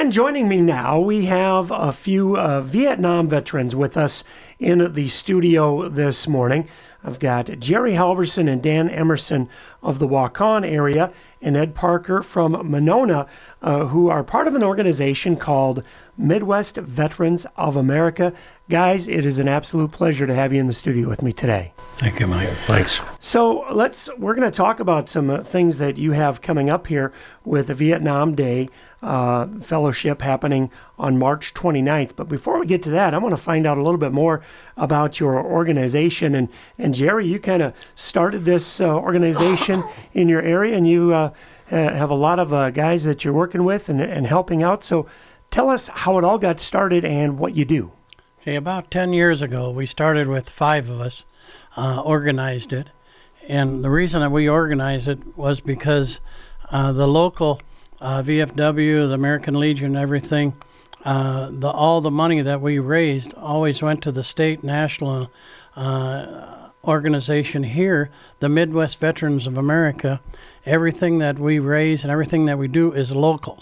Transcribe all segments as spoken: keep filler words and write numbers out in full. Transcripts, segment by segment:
And joining me now, we have a few uh, Vietnam veterans with us in the studio this morning. I've got Jerry Halverson and Dan Emerson of the Waukon area, and Ed Parker from Monona, uh, who are part of an organization called Midwest Veterans of America. Guys, it is an absolute pleasure to have you in the studio with me today. Thank you, Mike. Thanks. So let's we're going to talk about some uh, things that you have coming up here with the Vietnam Day uh, Fellowship happening on March twenty-ninth. But before we get to that, I want to find out a little bit more about your organization. And, and Jerry, you kind of started this uh, organization in your area, and you uh, have a lot of uh, guys that you're working with and, and helping out. So tell us how it all got started and what you do. Okay, about ten years ago, we started with five of us, uh, organized it. And the reason that we organized it was because uh, the local uh, V F W, the American Legion, everything, uh, the, all the money that we raised always went to the state national uh, organization here, the Midwest Veterans of America. Everything that we raise and everything that we do is local.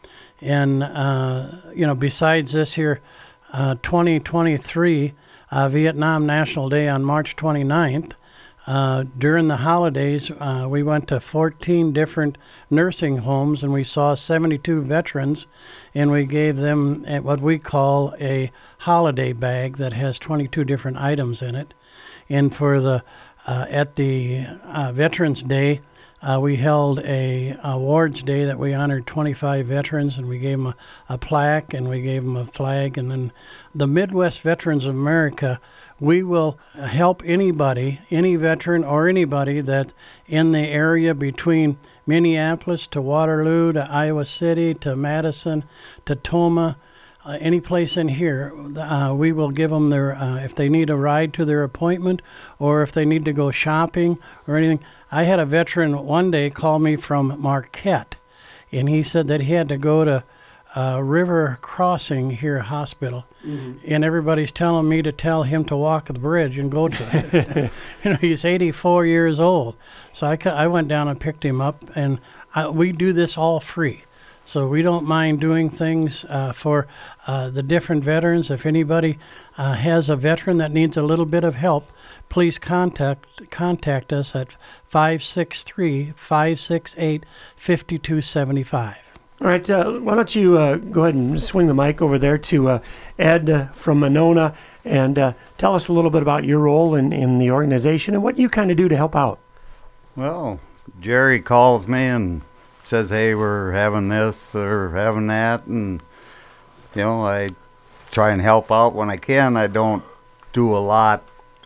And, uh, you know, besides this here, Uh, twenty twenty-three uh, Vietnam National Day on March twenty-ninth. Uh, during the holidays, uh, we went to fourteen different nursing homes and we saw seventy-two veterans, and we gave them what we call a holiday bag that has twenty-two different items in it. And for the uh, at the uh, Veterans Day, Uh, we held a awards day that we honored twenty-five veterans, and we gave them a, a plaque and we gave them a flag. And then the Midwest Veterans of America, we will help anybody, any veteran or anybody that in the area between Minneapolis to Waterloo to Iowa City to Madison to Toma, uh, any place in here, uh, we will give them their, uh, if they need a ride to their appointment or if they need to go shopping or anything. I had a veteran one day call me from Marquette, and he said that he had to go to uh, River Crossing here hospital, mm-hmm. and everybody's telling me to tell him to walk the bridge and go to it. You know, he's eighty-four years old. So I, I went down and picked him up, and I, we do this all free. So we don't mind doing things uh, for uh, the different veterans. If anybody uh, has a veteran that needs a little bit of help, please contact contact us at five six three, five six eight, five two seven five. All right, uh, why don't you uh, go ahead and swing the mic over there to uh, Ed uh, from Monona and uh, tell us a little bit about your role in, in the organization and what you kind of do to help out. Well, Jerry calls me and says, hey, we're having this or having that, and, you know, I try and help out when I can. I don't do a lot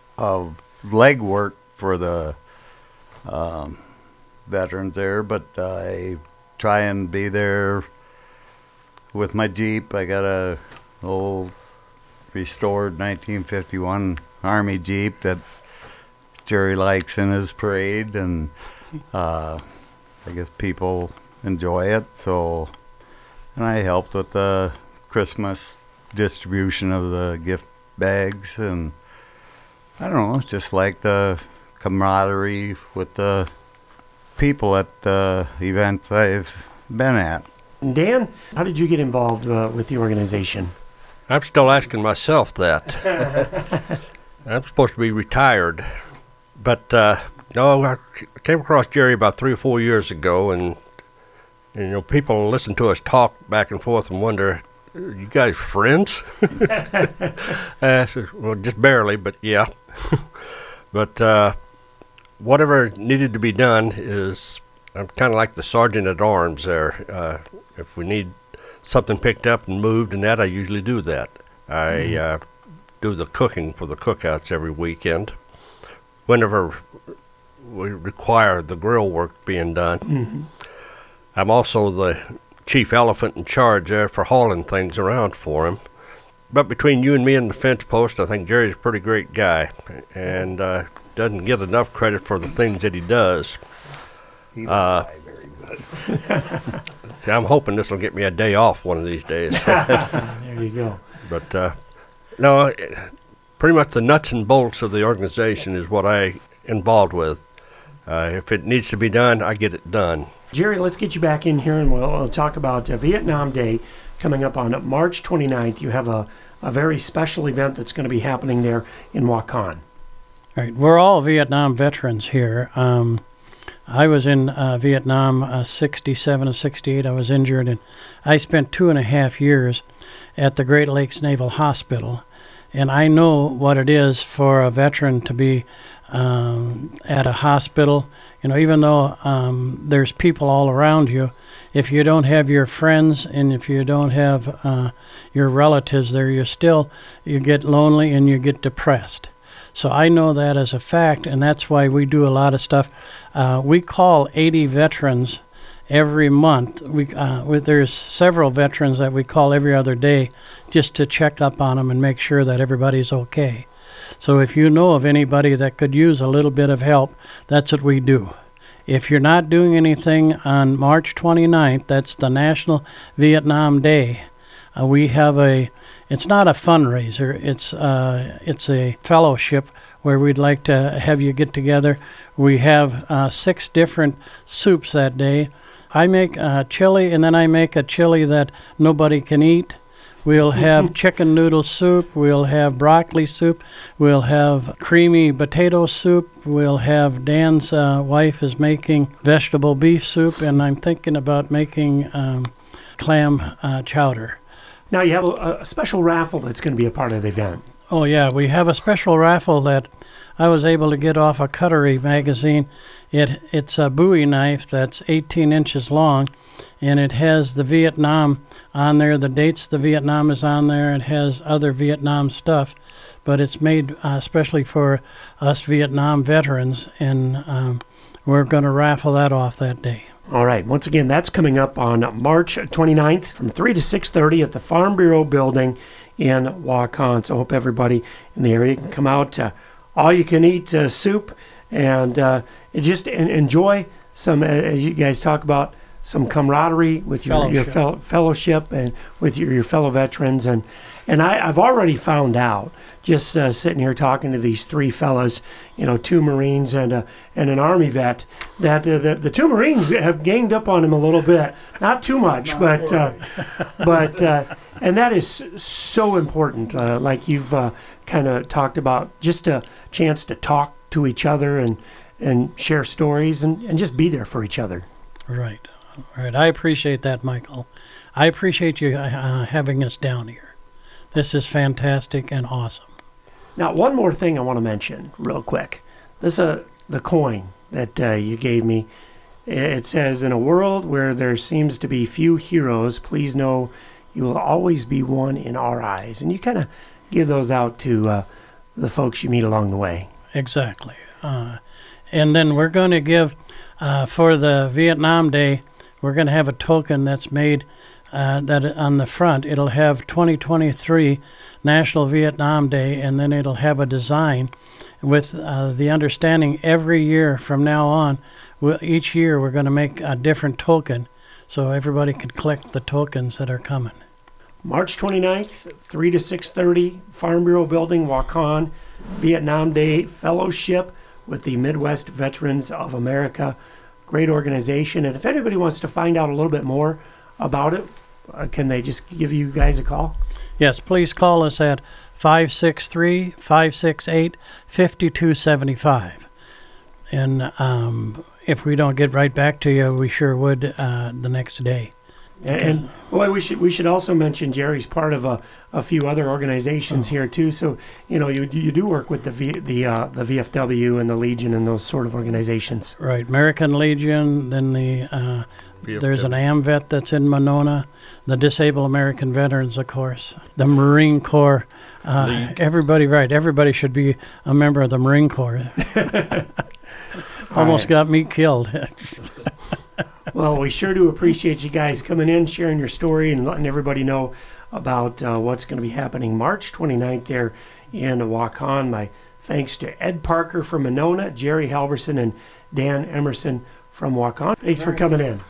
of legwork for the um, veterans there, but uh, I try and be there with my Jeep. I got a old restored nineteen fifty-one Army Jeep that Jerry likes in his parade, and uh, I guess people enjoy it. So, and I helped with the Christmas distribution of the gift bags, and I don't know, it's just like the camaraderie with the people at the events I've been at. Dan, how did you get involved uh, with the organization? I'm still asking myself that. I'm supposed to be retired. But, uh, no, I came across Jerry about three or four years ago, and, and you know, people listen to us talk back and forth and wonder, are you guys friends? uh, so, well, just barely, but yeah. But uh, whatever needed to be done is, I'm kind of like the sergeant at arms there. Uh, if we need something picked up and moved and that, I usually do that. I mm-hmm. uh, do the cooking for the cookouts every weekend. Whenever we require the grill work being done. Mm-hmm. I'm also the chief elephant in charge there for hauling things around for him. But between you and me and the fence post, I think Jerry's a pretty great guy, and uh, doesn't get enough credit for the things that he does. He uh, very good. See, I'm hoping this will get me a day off one of these days. There you go. But uh, no, pretty much the nuts and bolts of the organization is what I involved with. Uh, if it needs to be done, I get it done. Jerry, let's get you back in here, and we'll, we'll talk about uh, Vietnam Day coming up on March twenty-ninth. You have a, a very special event that's going to be happening there in Waukon. All right, we're all Vietnam veterans here. Um, I was in uh, Vietnam uh, sixty-seven and sixty-eight. I was injured, and I spent two and a half years at the Great Lakes Naval Hospital. And I know what it is for a veteran to be um, at a hospital. You know, even though um, there's people all around you, if you don't have your friends and if you don't have uh, your relatives there, you still, you get lonely and you get depressed. So I know that as a fact, and that's why we do a lot of stuff. Uh, we call eighty veterans every month. We, uh, we there's several veterans that we call every other day just to check up on them and make sure that everybody's okay. So if you know of anybody that could use a little bit of help, that's what we do. If you're not doing anything on March twenty-ninth, that's the National Vietnam Day, uh, we have a, it's not a fundraiser, it's, uh, it's a fellowship where we'd like to have you get together. We have uh, six different soups that day. I make uh, chili, and then I make a chili that nobody can eat. We'll have chicken noodle soup. We'll have broccoli soup. We'll have creamy potato soup. We'll have Dan's uh, wife is making vegetable beef soup, and I'm thinking about making um, clam uh, chowder. Now you have a, a special raffle that's going to be a part of the event. Oh, yeah, we have a special raffle that I was able to get off a Cutlery magazine. It It's a Bowie knife that's eighteen inches long, and it has the Vietnam on there. The dates the Vietnam is on there. It has other Vietnam stuff, but it's made uh, especially for us Vietnam veterans, and um, we're going to raffle that off that day. All right. Once again, that's coming up on March twenty-ninth from three to six thirty at the Farm Bureau building in Waukon. So I hope everybody in the area can come out. Uh, all you can eat uh, soup, and uh, just en- enjoy some, uh, as you guys talk about, some camaraderie with your, your Fellowship. fel- fellowship and with your, your fellow veterans. And, and I, I've already found out, just uh, sitting here talking to these three fellas, you know, two Marines and a, and an Army vet, that uh, the, the two Marines have ganged up on him a little bit. Not too much, but, uh, but uh, and that is so important, uh, like you've uh, kind of talked about, just a chance to talk to each other and, and share stories and, and just be there for each other. Right. All right. I appreciate that, Michael. I appreciate you uh, having us down here. This is fantastic and awesome. Now, one more thing I want to mention real quick. This is uh, the coin that uh, you gave me. It says, in a world where there seems to be few heroes, please know you will always be one in our eyes. And you kind of give those out to uh, the folks you meet along the way. Exactly. Uh, and then we're going to give, uh, for the Vietnam Day, we're going to have a token that's made uh, that on the front. It'll have twenty twenty-three National Vietnam Day, and then it'll have a design with uh, the understanding every year from now on, we'll, each year we're going to make a different token so everybody can collect the tokens that are coming. March twenty-ninth, three to six thirty, Farm Bureau Building, Waukon, Vietnam Day Fellowship with the Midwest Veterans of America. Great organization. And if anybody wants to find out a little bit more about it, uh, can they just give you guys a call? Yes, please call us at five six three, five six eight, five two seven five. And um, if we don't get right back to you, we sure would uh, the next day. And, and boy, we should we should also mention Jerry's part of a, a few other organizations here too. So you know you you do work with the v, the uh, the V F W and the Legion and those sort of organizations. Right, American Legion. Then the uh, there's an AMVET that's in Monona. The Disabled American Veterans, of course. The Marine Corps. Uh, everybody, right? Everybody should be a member of the Marine Corps. Almost right. got me killed. Well, we sure do appreciate you guys coming in, sharing your story, and letting everybody know about uh, what's going to be happening March twenty-ninth there in Waukon. My thanks to Ed Parker from Monona, Jerry Halverson, and Dan Emerson from Waukon. Thanks for coming in.